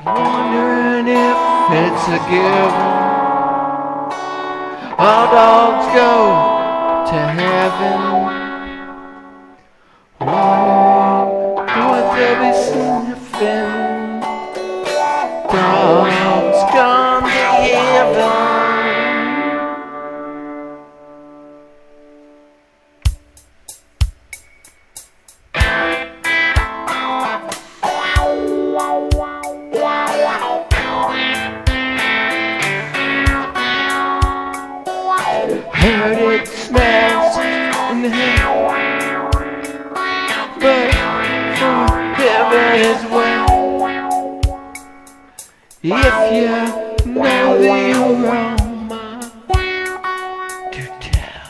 Wondering if it's a given. All dogs go to heaven. Wondering what they'll be sniffing. Dogs gone to heaven. Heard it smells in the head, but for heaven as well. If you know the aroma to tell.